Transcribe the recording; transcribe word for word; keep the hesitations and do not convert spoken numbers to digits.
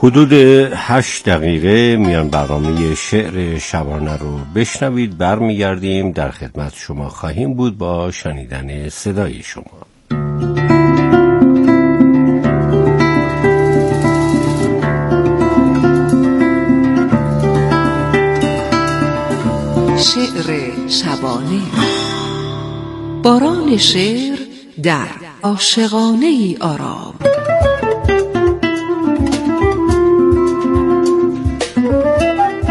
حدود هشت دقیقه میان برنامه شعر شبانه رو بشنوید. برمیگردیم در خدمت شما خواهیم بود با شنیدن صدای شما. شعر شبانه. باران شعر در عاشقانه ای آرام.